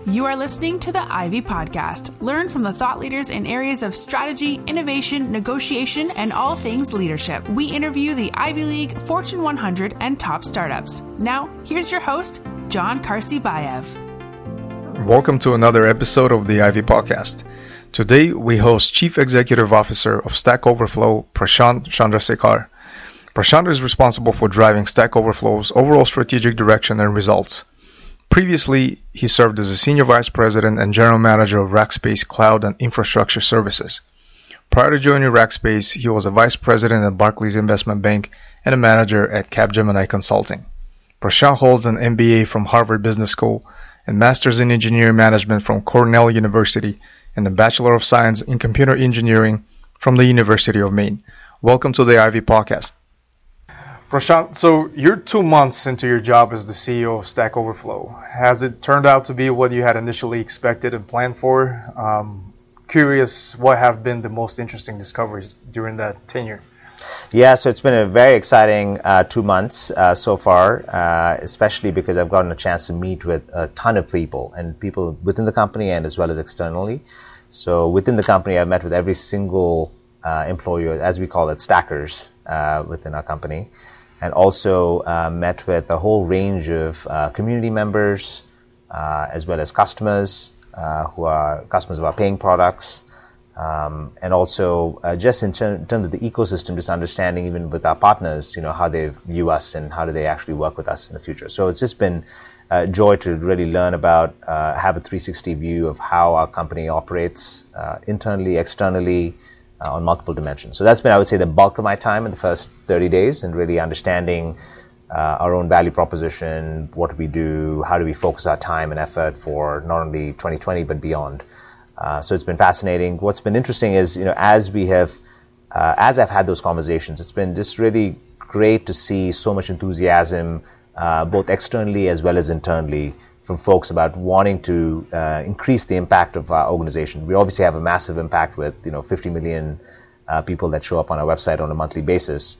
You are listening to the Ivy Podcast. Learn from the thought leaders in areas of strategy, innovation, negotiation, and all things leadership. We interview the Ivy League, Fortune 100, and top startups. Now, here's your host, John Karsibayev. Welcome to another episode of the Ivy Podcast. Today, we host Chief Executive Officer of Stack Overflow, Prashant Chandrasekhar. Prashant is responsible for driving Stack Overflow's overall strategic direction and results. Previously, he served as a Senior Vice President and General Manager of Rackspace Cloud and Infrastructure Services. Prior to joining Rackspace, he was a Vice President at Barclays Investment Bank and a manager at Capgemini Consulting. Prashant holds an MBA from Harvard Business School and Masters in Engineering Management from Cornell University and a Bachelor of Science in Computer Engineering from the University of Maine. Welcome to the Ivy Podcast. Prashant, so you're 2 months into your job as the CEO of Stack Overflow. Has it turned out to be what you had initially expected and planned for? Curious, what have been the most interesting discoveries during that tenure? Yeah, so it's been a very exciting 2 months so far, especially because I've gotten a chance to meet with a ton of people, and people within the company and as well as externally. So within the company, I've met with every single employee, as we call it, stackers within our company. And also met with a whole range of community members, as well as customers who are customers of our paying products, and also just in terms of the ecosystem, just understanding even with our partners, how they view us and how do they actually work with us in the future. So it's just been a joy to really learn about, have a 360 view of how our company operates internally, externally, on multiple dimensions. So that's been, I would say, the bulk of my time in the first 30 days and really understanding our own value proposition, what do we do, how do we focus our time and effort for not only 2020 but beyond. So it's been fascinating. What's been interesting is, as I've had those conversations, it's been just really great to see so much enthusiasm, both externally as well as internally, from folks about wanting to increase the impact of our organization. We obviously have a massive impact with 50 million people that show up on our website on a monthly basis,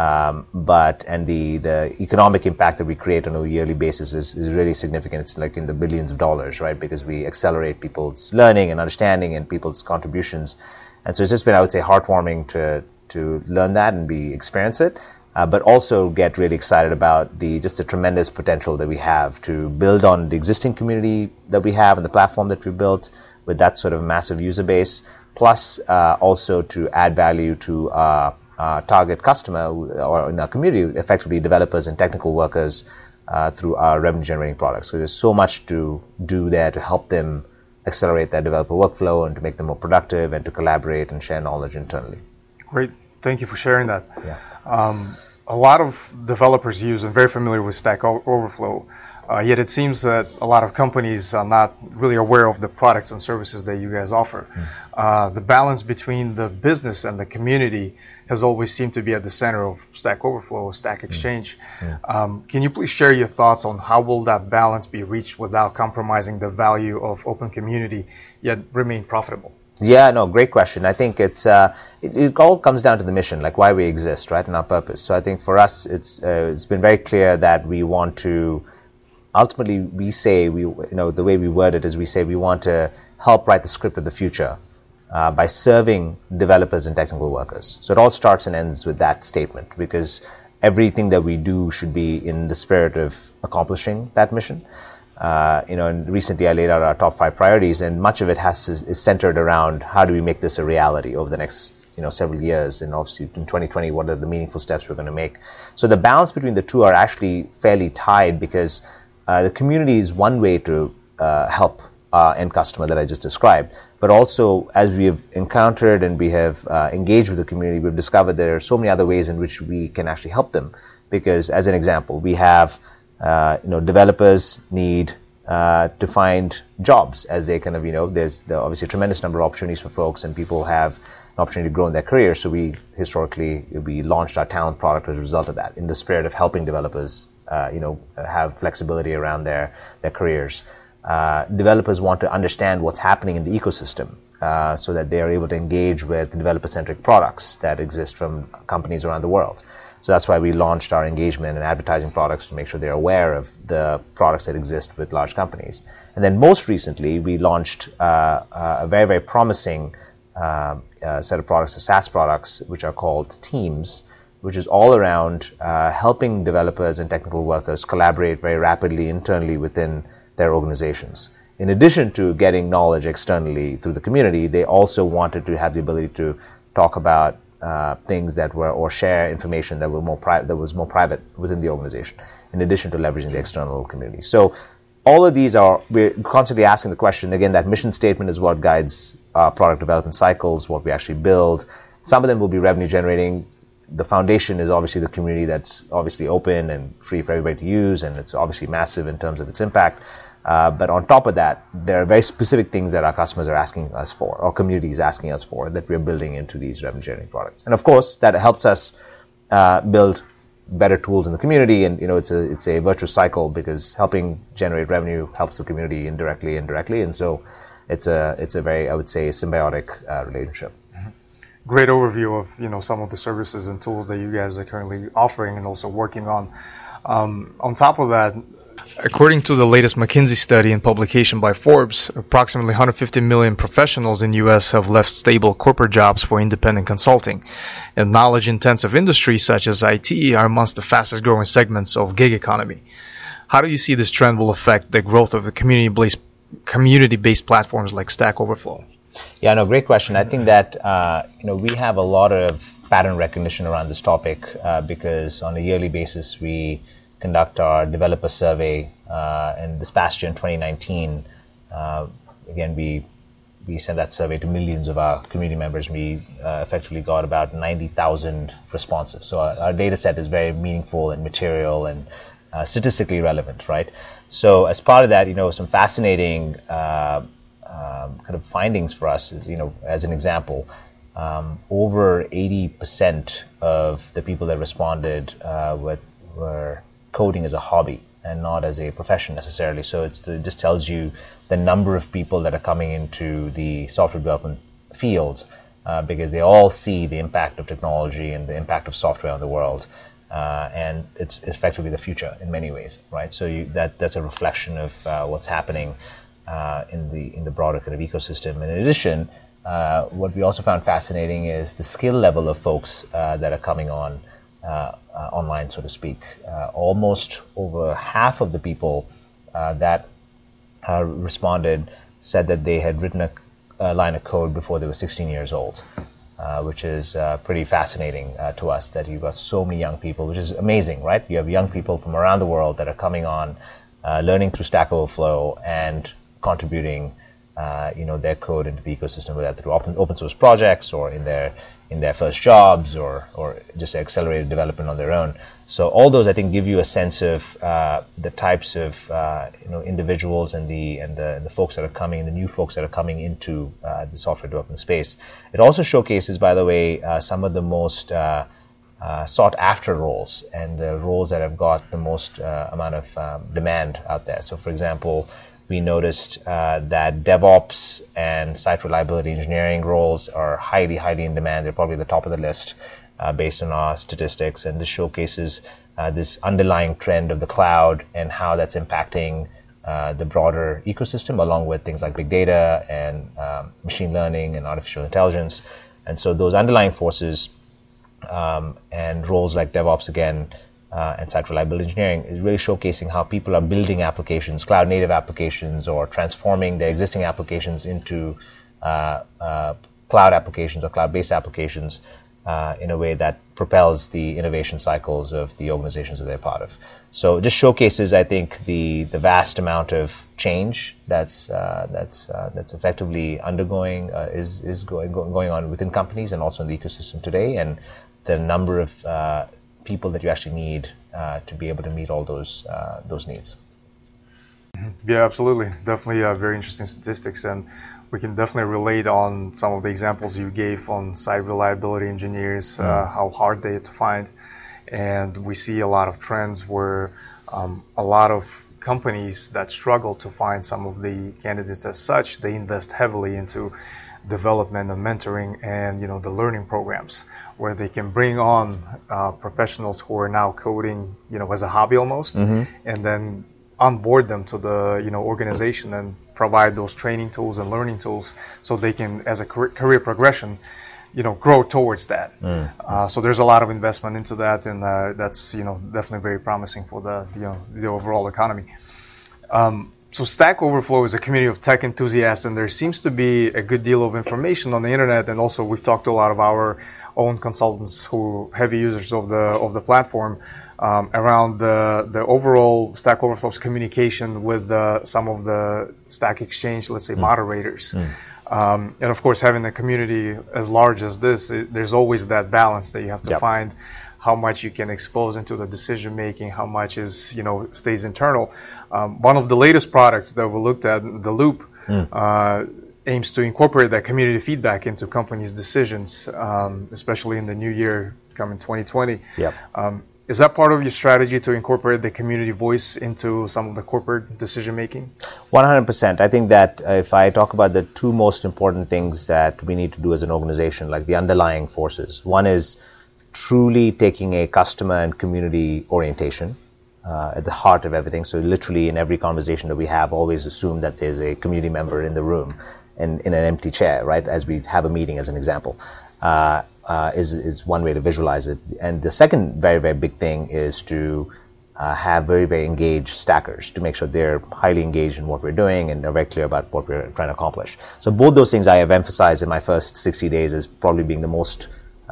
but the economic impact that we create on a yearly basis is really significant. It's like in the billions of dollars, right? Because we accelerate people's learning and understanding and people's contributions, and so it's just been, I would say, heartwarming to learn that and experience it. But also get really excited about the tremendous potential that we have to build on the existing community that we have and the platform that we built with that sort of massive user base, plus also to add value to our target customer or in our community, effectively developers and technical workers through our revenue generating products. So there's so much to do there to help them accelerate their developer workflow and to make them more productive and to collaborate and share knowledge internally. Great. Thank you for sharing that. Yeah. A lot of developers use and very familiar with Stack Overflow, yet it seems that a lot of companies are not really aware of the products and services that you guys offer. The balance between the business and the community has always seemed to be at the center of Stack Overflow, Stack Exchange. Can you please share your thoughts on how will that balance be reached without compromising the value of open community, yet remain profitable? Yeah, no, great question. I think it all comes down to the mission, like why we exist, right, and our purpose. So I think for us, it's been very clear that we want to, ultimately, the way we word it is we say we want to help write the script of the future by serving developers and technical workers. So it all starts and ends with that statement, because everything that we do should be in the spirit of accomplishing that mission. And recently I laid out our top 5 priorities, and much of it is centered around how do we make this a reality over the next several years, and obviously in 2020 what are the meaningful steps we're going to make. So the balance between the two are actually fairly tied, because the community is one way to help our end customer that I just described, but also as we have encountered and we have engaged with the community, we've discovered there are so many other ways in which we can actually help them. Because as an example, we have developers need to find jobs as they there's obviously a tremendous number of opportunities for folks, and people have an opportunity to grow in their career. So we launched our talent product as a result of that, in the spirit of helping developers have flexibility around their careers. Developers want to understand what's happening in the ecosystem so that they are able to engage with developer-centric products that exist from companies around the world. So that's why we launched our engagement and advertising products to make sure they're aware of the products that exist with large companies. And then most recently, we launched a very, very promising set of products, the SaaS products, which are called Teams, which is all around helping developers and technical workers collaborate very rapidly internally within their organizations. In addition to getting knowledge externally through the community, they also wanted to have the ability to talk about things that were, or share information that were that was more private within the organization, in addition to leveraging the external community. So all of these we're constantly asking the question, again, that mission statement is what guides our product development cycles, what we actually build. Some of them will be revenue generating. The foundation is obviously the community that's obviously open and free for everybody to use, and it's obviously massive in terms of its impact. But on top of that, there are very specific things that our customers are asking us for, or community is asking us for, that we're building into these revenue generating products. And of course, that helps us build better tools in the community, and it's a virtuous cycle, because helping generate revenue helps the community indirectly, and so it's a very, I would say, symbiotic relationship. Great overview of some of the services and tools that you guys are currently offering and also working on. On top of that, according to the latest McKinsey study and publication by Forbes, approximately 150 million professionals in the U.S. have left stable corporate jobs for independent consulting, and knowledge-intensive industries such as IT are amongst the fastest-growing segments of gig economy. How do you see this trend will affect the growth of the community-based platforms like Stack Overflow? Yeah, no, great question. I think that we have a lot of pattern recognition around this topic because on a yearly basis we conduct our developer survey, and this past year in 2019, again we sent that survey to millions of our community members. We effectively got about 90,000 responses. So our data set is very meaningful and material and statistically relevant, right? So as part of that, some fascinating kind of findings for us is, as an example, over 80% of the people that responded were coding as a hobby and not as a profession necessarily. So it just tells you the number of people that are coming into the software development field because they all see the impact of technology and the impact of software on the world. And it's effectively the future in many ways, right? So that's a reflection of what's happening in the broader kind of ecosystem. And in addition, what we also found fascinating is the skill level of folks that are coming on online, so to speak. Almost over half of the people that responded said that they had written a line of code before they were 16 years old, which is pretty fascinating to us, that you've got so many young people, which is amazing, right? You have young people from around the world that are coming on, learning through Stack Overflow and contributing their code into the ecosystem, whether through open source projects or in their first jobs or just accelerated development on their own. So all those, I think, give you a sense of the types of individuals and the folks that are coming, the new folks that are coming into the software development space. It also showcases, by the way, some of the most sought after roles and the roles that have got the most amount of demand out there. So, for example, we noticed that DevOps and site reliability engineering roles are highly, highly in demand. They're probably at the top of the list based on our statistics, and this showcases this underlying trend of the cloud and how that's impacting the broader ecosystem, along with things like big data and machine learning and artificial intelligence. And so those underlying forces and roles like DevOps, again, and site reliability engineering is really showcasing how people are building applications, cloud native applications, or transforming their existing applications into cloud applications or cloud-based applications in a way that propels the innovation cycles of the organizations that they're part of. So it just showcases, I think, the vast amount of change that's effectively undergoing is going on within companies and also in the ecosystem today, and the number of people that you actually need to be able to meet all those needs. Yeah, absolutely. Definitely very interesting statistics, and we can definitely relate on some of the examples you gave on site reliability engineers, how hard they are to find. And we see a lot of trends where a lot of companies that struggle to find some of the candidates as such, they invest heavily into development and mentoring and the learning programs where they can bring on professionals who are now coding as a hobby almost, and then onboard them to the organization and provide those training tools and learning tools so they can, as a career progression, grow towards that. So there's a lot of investment into that, and that's definitely very promising for the overall economy. So Stack Overflow is a community of tech enthusiasts, and there seems to be a good deal of information on the internet. And also, we've talked to a lot of our own consultants who heavy users of the platform around the overall Stack Overflow's communication with some of the Stack Exchange, let's say, moderators. And of course, having a community as large as this, there's always that balance that you have to find. How much you can expose into the decision making, how much is stays internal. One of the latest products that we looked at, the Loop, aims to incorporate that community feedback into companies' decisions, especially in the new year coming 2020. Is that part of your strategy to incorporate the community voice into some of the corporate decision making? 100%. I think that if I talk about the two most important things that we need to do as an organization, like the underlying forces, one is truly taking a customer and community orientation at the heart of everything. So literally in every conversation that we have, always assume that there's a community member in the room and in an empty chair, right? As we have a meeting, as an example, is one way to visualize it. And the second very, very big thing is to have very, very engaged stackers, to make sure they're highly engaged in what we're doing and are very clear about what we're trying to accomplish. So both those things I have emphasized in my first 60 days as probably being the most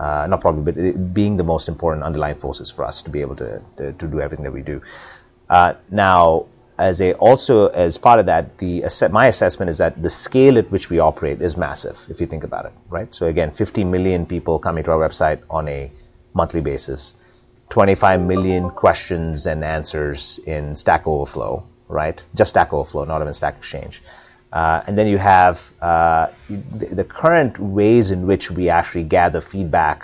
being the most important underlying forces for us to be able to do everything that we do. Now, as part of that, my assessment is that the scale at which we operate is massive, if you think about it, right? So again, 50 million people coming to our website on a monthly basis, 25 million questions and answers in Stack Overflow, right? Just Stack Overflow, not even Stack Exchange. And then you have the current ways in which we actually gather feedback.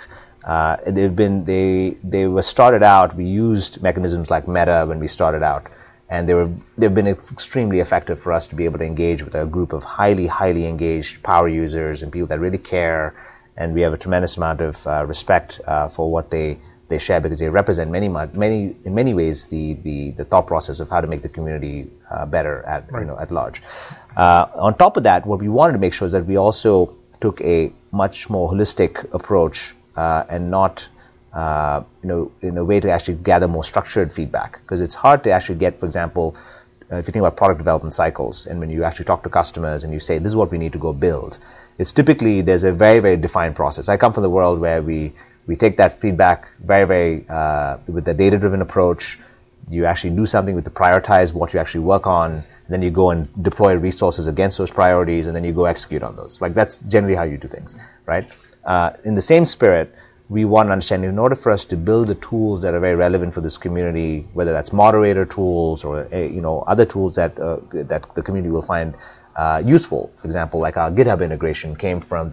They were started out. We used mechanisms like Meta when we started out, and they've been extremely effective for us to be able to engage with a group of highly engaged power users and people that really care. And we have a tremendous amount of respect for what they share, because they represent in many ways the thought process of how to make the community better at large. On top of that, what we wanted to make sure is that we also took a much more holistic approach and not in a way to actually gather more structured feedback, because it's hard to actually get, for example, if you think about product development cycles, and when you actually talk to customers and you say this is what we need to go build, it's typically there's a very, very defined process. I come from the world where we take that feedback very, with a data-driven approach. You actually do something to prioritize what you actually work on, and then you go and deploy resources against those priorities, and then you go execute on those. Like, that's generally how you do things, right? In the same spirit, we want to understand, in order for us to build the tools that are very relevant for this community, whether that's moderator tools or other tools that the community will find useful. For example, like our GitHub integration came from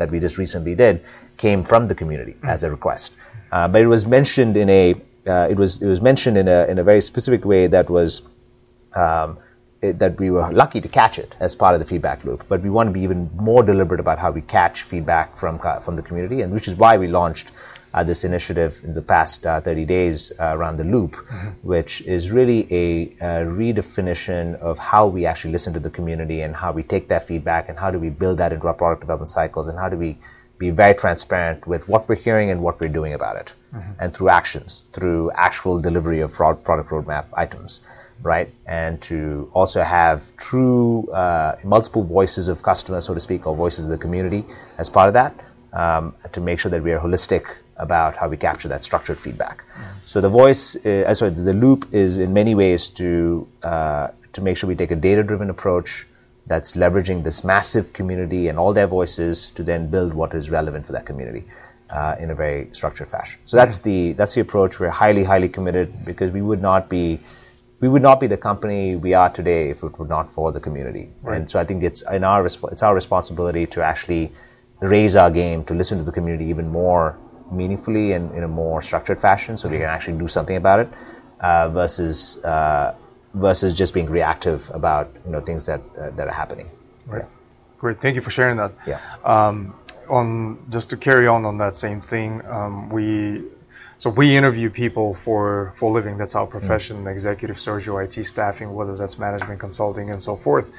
the community as a request, but it was mentioned in a very specific way that was that we were lucky to catch it as part of the feedback loop. But we want to be even more deliberate about how we catch feedback from the community, and which is why we launched this initiative in the past 30 days around the Loop, which is really a redefinition of how we actually listen to the community and how we take that feedback and how do we build that into our product development cycles, and how do we be very transparent with what we're hearing and what we're doing about it, and through actions, through actual delivery of product roadmap items, right? And to also have true multiple voices of customers, so to speak, or voices of the community as part of that, to make sure that we are holistic about how we capture that structured feedback. So the Loop is in many ways to make sure we take a data-driven approach that's leveraging this massive community and all their voices to then build what is relevant for that community in a very structured fashion. So that's the approach. We're highly committed, because we would not be the company we are today if it were not for the community. Right. And so I think it's our responsibility to actually raise our game, to listen to the community even more meaningfully and in a more structured fashion, so we can actually do something about it, versus just being reactive about things that are happening. Right. Great. Thank you for sharing that. Yeah. Just to carry on that same thing, we interview people for a living. That's our profession: executive search or IT staffing, whether that's management consulting and so forth.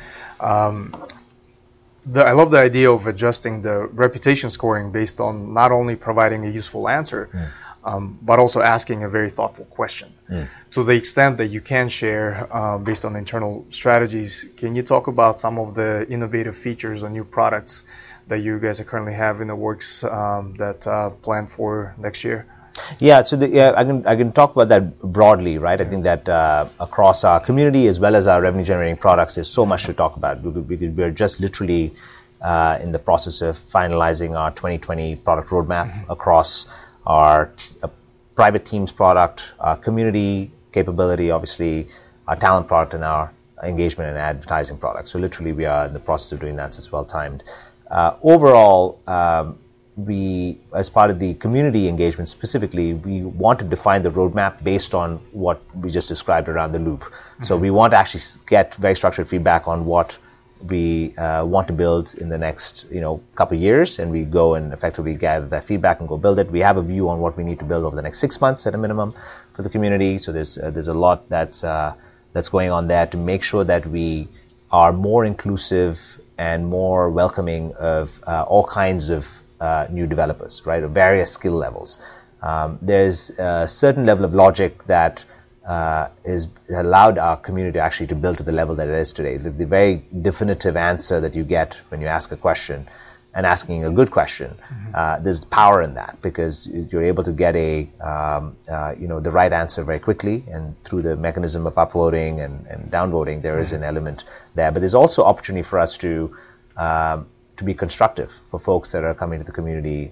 I love the idea of adjusting the reputation scoring based on not only providing a useful answer, but also asking a very thoughtful question. To the extent that you can share based on internal strategies, can you talk about some of the innovative features or new products that you guys are currently have in the works that planned for next year? Yeah, so I can talk about that broadly, right? I think that across our community as well as our revenue generating products, there's so much to talk about. We're just literally in the process of finalizing our 2020 product roadmap across our private teams product, our community capability, obviously, our talent product, and our engagement and advertising product. So literally we are in the process of doing that, so it's well timed. Overall, we, as part of the community engagement specifically, we want to define the roadmap based on what we just described around the loop. So we want to actually get very structured feedback on what we want to build in the next couple of years, and we go and effectively gather that feedback and go build it. We have a view on what we need to build over the next 6 months at a minimum for the community. So there's a lot that's going on there to make sure that we are more inclusive and more welcoming of all kinds of new developers, right, of various skill levels. There's a certain level of logic that is allowed our community actually to build to the level that it is today. The very definitive answer that you get when you ask a question, and asking a good question, there's power in that, because you're able to get the right answer very quickly, and through the mechanism of upvoting and downvoting, there is an element there. But there's also opportunity for us to be constructive for folks that are coming to the community,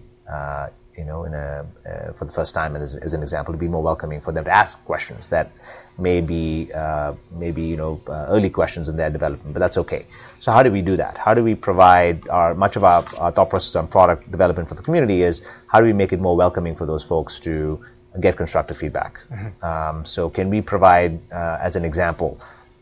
for the first time, and as an example, to be more welcoming, for them to ask questions that may be early questions in their development, but that's okay. So how do we do that? How do we provide much of our thought process on product development for the community is how do we make it more welcoming for those folks to get constructive feedback? So can we provide, as an example,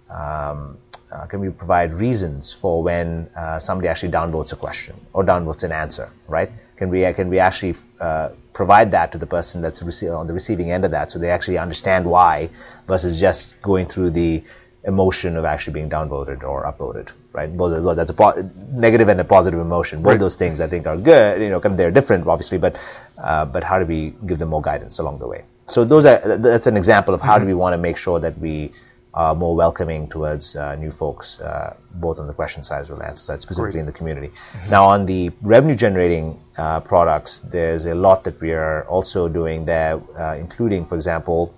can we provide reasons for when somebody actually downvotes a question or downvotes an answer, right? Can we actually provide that to the person that's on the receiving end of that, so they actually understand why, versus just going through the emotion of actually being downvoted or upvoted, right? Both that's a negative and a positive emotion. Both those things I think are good. They're different, obviously, but how do we give them more guidance along the way? So that's an example of how do we want to make sure that we are more welcoming towards new folks, both on the question side as well as answer side, specifically in the community. Now, on the revenue-generating products, there's a lot that we are also doing there, including, for example,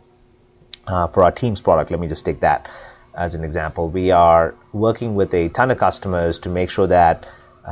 for our Teams product. Let me just take that as an example. We are working with a ton of customers to make sure that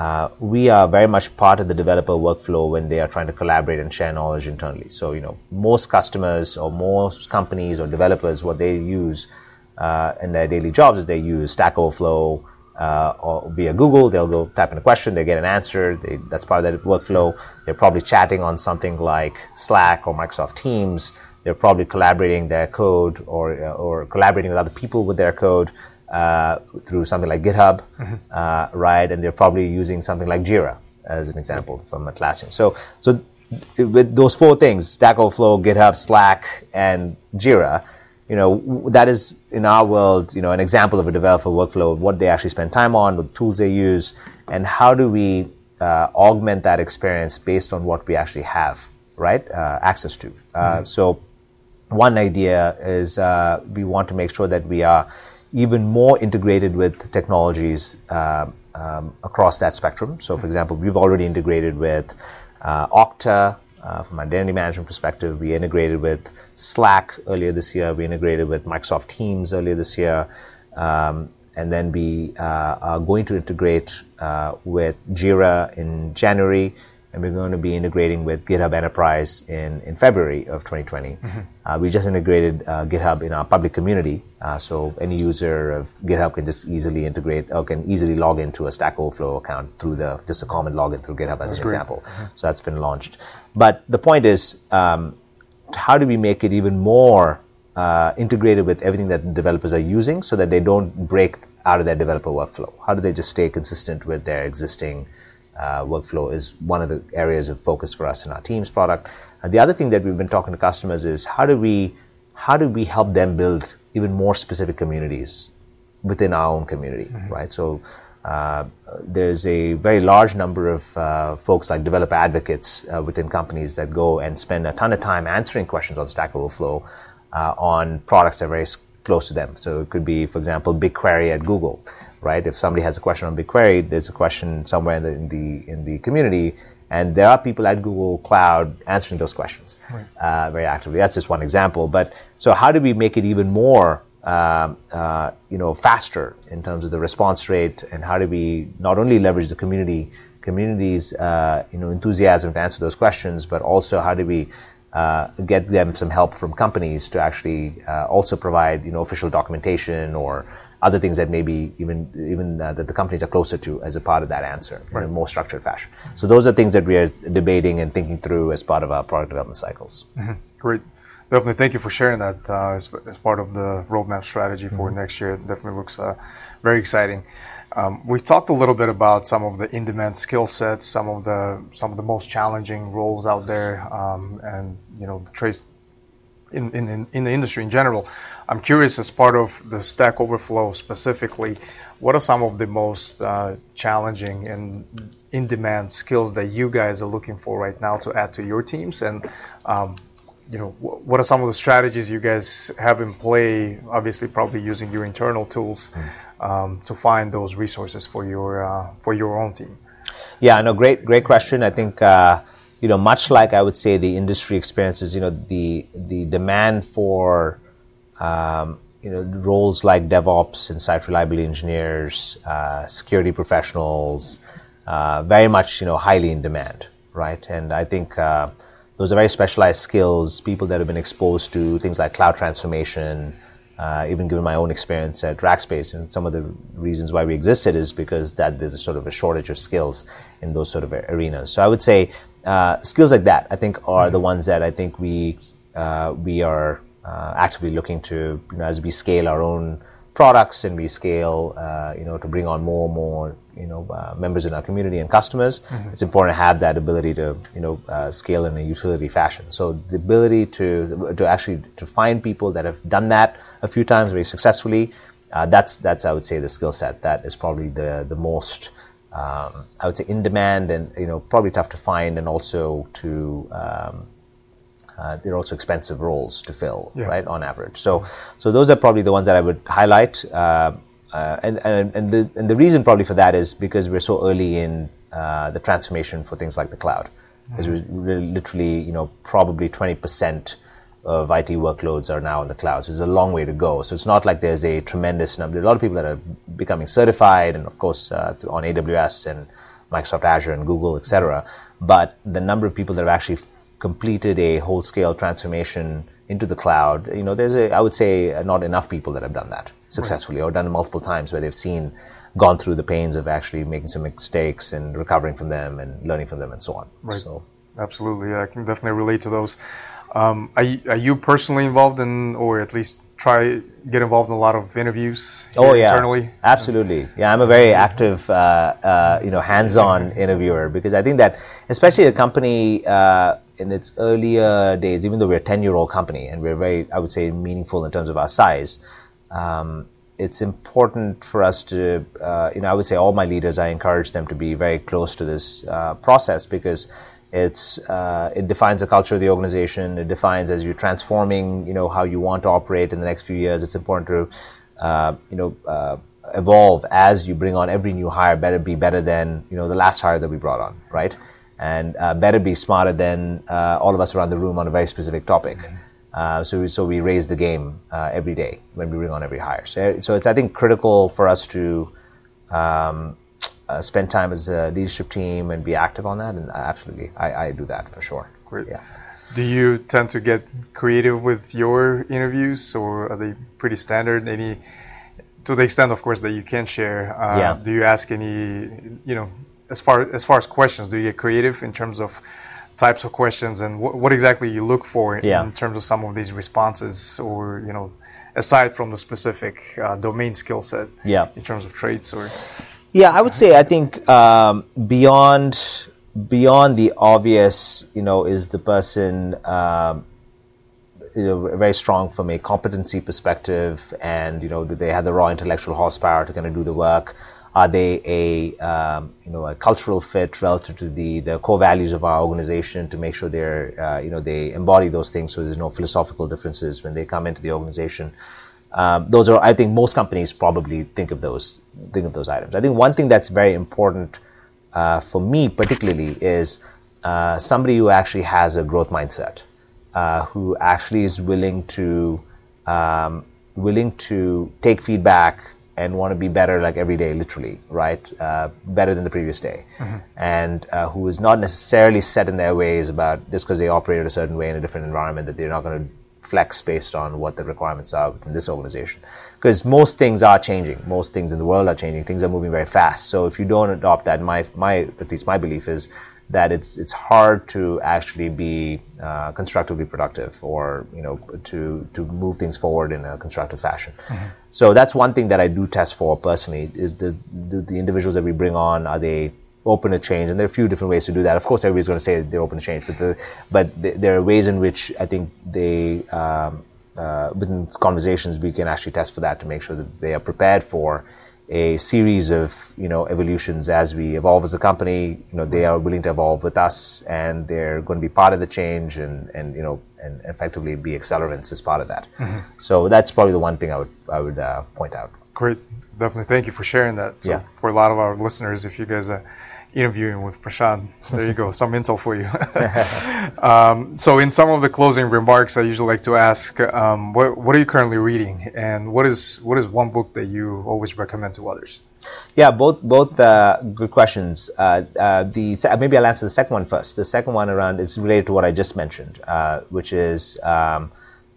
we are very much part of the developer workflow when they are trying to collaborate and share knowledge internally. So, most customers or most companies or developers, what they use in their daily jobs is they use Stack Overflow or via Google. They'll go type in a question, they get an answer. That's part of their workflow. They're probably chatting on something like Slack or Microsoft Teams. They're probably collaborating their code or collaborating with other people with their code through something like GitHub, right? And they're probably using something like Jira as an example from Atlassian. So with those four things, Stack Overflow, GitHub, Slack, and Jira, that is, in our world, an example of a developer workflow, of what they actually spend time on, what tools they use, and how do we augment that experience based on what we actually have, right, access to. So one idea is we want to make sure that we are even more integrated with technologies across that spectrum. So, for example, we've already integrated with Okta. From an identity management perspective, we integrated with Slack earlier this year. We integrated with Microsoft Teams earlier this year. And then we are going to integrate with Jira in January. And we're going to be integrating with GitHub Enterprise in February of 2020. We just integrated GitHub in our public community. So any user of GitHub can just easily integrate or can easily log into a Stack Overflow account through just a common login through GitHub as an example. So that's been launched. But the point is, how do we make it even more integrated with everything that developers are using so that they don't break out of their developer workflow? How do they just stay consistent with their existing workflow is one of the areas of focus for us in our Teams product. And the other thing that we've been talking to customers is how do we help them build even more specific communities within our own community, right? So there's a very large number of folks like developer advocates within companies that go and spend a ton of time answering questions on Stack Overflow on products that are very close to them. So it could be, for example, BigQuery at Google, right? If somebody has a question on BigQuery, there's a question somewhere in the community, and there are people at Google Cloud answering those questions very actively. That's just one example. But so how do we make it even more faster in terms of the response rate, and how do we not only leverage the community's enthusiasm to answer those questions, but also how do we get them some help from companies to actually also provide official documentation or other things that maybe even that the companies are closer to as a part of that answer in a more structured fashion. So those are things that we are debating and thinking through as part of our product development cycles. Great. Definitely, thank you for sharing that as part of the roadmap strategy for next year. It definitely looks very exciting. We've talked a little bit about some of the in-demand skill sets, some of the most challenging roles out there, and trace in the industry in general. I'm curious, as part of the Stack Overflow specifically, what are some of the most challenging and in-demand skills that you guys are looking for right now to add to your teams? And what are some of the strategies you guys have in play, obviously probably using your internal tools to find those resources for your own team? Yeah, no, great question. I think much like I would say the industry experiences, the demand for roles like DevOps and site reliability engineers, security professionals, very much highly in demand, right? And I think those are very specialized skills, people that have been exposed to things like cloud transformation, even given my own experience at Rackspace. And some of the reasons why we existed is because that there's a sort of a shortage of skills in those sort of arenas. So I would say skills like that, I think, are the ones that I think we are actively looking to, as we scale our own products and we scale, to bring on more and more, members in our community and customers. It's important to have that ability to, scale in a utility fashion. So the ability to actually find people that have done that a few times very successfully, that's I would say the skill set that is probably the most I would say in demand and probably tough to find, and also to they're also expensive roles to fill, right, on average. So those are probably the ones that I would highlight. And the reason probably for that is because we're so early in the transformation for things like the cloud. Because we're literally, probably 20% of IT workloads are now in the cloud. So there's a long way to go. So it's not like there's a tremendous number. There are a lot of people that are becoming certified, and of course on AWS and Microsoft Azure and Google, etc. But the number of people that have actually completed a whole-scale transformation into the cloud, there's I would say not enough people that have done that successfully, or done it multiple times, where they've gone through the pains of actually making some mistakes and recovering from them and learning from them and so on. Right. So, absolutely, I can definitely relate to those. Are you personally involved in, or at least get involved in a lot of interviews internally? Absolutely. Yeah, I'm a very active, hands-on interviewer, because I think that, especially a company in its earlier days, even though we're a 10-year-old company and we're very, I would say, meaningful in terms of our size, it's important for us to, I would say all my leaders, I encourage them to be very close to this process, because it defines the culture of the organization. It defines, as you're transforming, how you want to operate in the next few years. It's important to, evolve as you bring on every new hire. Better be better than, the last hire that we brought on, right? And better be smarter than all of us around the room on a very specific topic. So we raise the game every day when we bring on every hire. So it's, I think, critical for us to spend time as a leadership team and be active on that, and absolutely, I do that for sure. Great. Yeah. Do you tend to get creative with your interviews, or are they pretty standard? Any, to the extent, of course, that you can share? Do you ask any, as far as questions, do you get creative in terms of types of questions, and what exactly you look for in terms of some of these responses, or aside from the specific domain skill set in terms of traits? Or I would say, I think beyond the obvious, is the person very strong from a competency perspective, and do they have the raw intellectual horsepower to kind of do the work? Are they a cultural fit relative to the core values of our organization, to make sure they're they embody those things, so there's no philosophical differences when they come into the organization? Those are, I think, most companies probably think of those items. I think one thing that's very important for me particularly is somebody who actually has a growth mindset, who actually is willing to take feedback and want to be better, like every day, literally, right? Better than the previous day. And who is not necessarily set in their ways about just because they operate a certain way in a different environment that they're not going to flex based on what the requirements are within this organization. Because most things are changing. Most things in the world are changing. Things are moving very fast. So if you don't adopt that, at least my belief is that it's hard to actually be constructively productive, or to move things forward in a constructive fashion. So that's one thing that I do test for personally, is the individuals that we bring on, are they open to change? And there are a few different ways to do that. Of course, everybody's going to say they're open to change, but there are ways in which I think they within conversations we can actually test for that, to make sure that they are prepared for a series of evolutions as we evolve as a company. They are willing to evolve with us, and they're going to be part of the change, and effectively be accelerants as part of that. So that's probably the one thing I would point out. Great, definitely. Thank you for sharing that. So for a lot of our listeners, if you guys are interviewing with Prashant, there you go, some intel for you. So in some of the closing remarks, I usually like to ask, what are you currently reading, and what is one book that you always recommend to others? Yeah, both good questions. Maybe I'll answer the second one first. The second one is related to what I just mentioned, which is Carol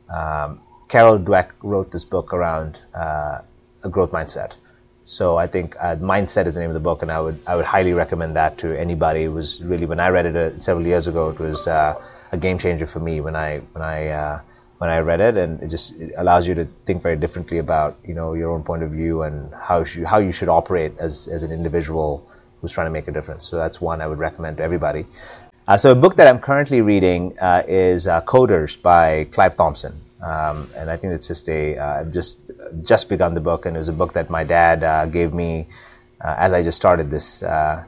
Dweck wrote this book around a growth mindset. So I think Mindset is the name of the book, and I would highly recommend that to anybody. It was really, when I read it several years ago, it was a game changer for me when I read it, and it allows you to think very differently about your own point of view and how you should operate as an individual who's trying to make a difference. So that's one I would recommend to everybody. So a book that I'm currently reading is Coders by Clive Thompson. And I think it's just I've just begun the book, and it was a book that my dad gave me as I just started this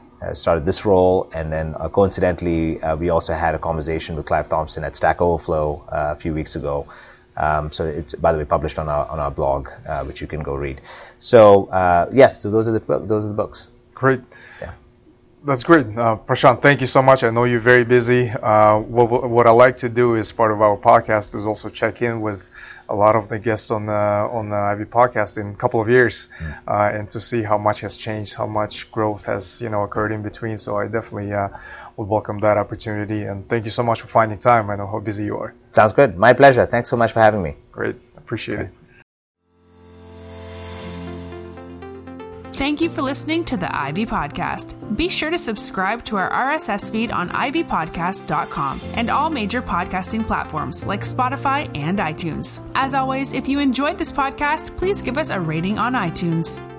role. And then coincidentally, we also had a conversation with Clive Thompson at Stack Overflow a few weeks ago. So it's, by the way, published on our blog, which you can go read. So yes, so those are the books. Great. Yeah. That's great. Prashant, thank you so much. I know you're very busy. What I like to do as part of our podcast is also check in with a lot of the guests on the Ivy podcast in a couple of years, and to see how much has changed, how much growth has occurred in between. So I definitely would welcome that opportunity. And thank you so much for finding time. I know how busy you are. Sounds good. My pleasure. Thanks so much for having me. Great. Appreciate it. Thank you for listening to the Ivy Podcast. Be sure to subscribe to our RSS feed on ivypodcast.com and all major podcasting platforms like Spotify and iTunes. As always, if you enjoyed this podcast, please give us a rating on iTunes.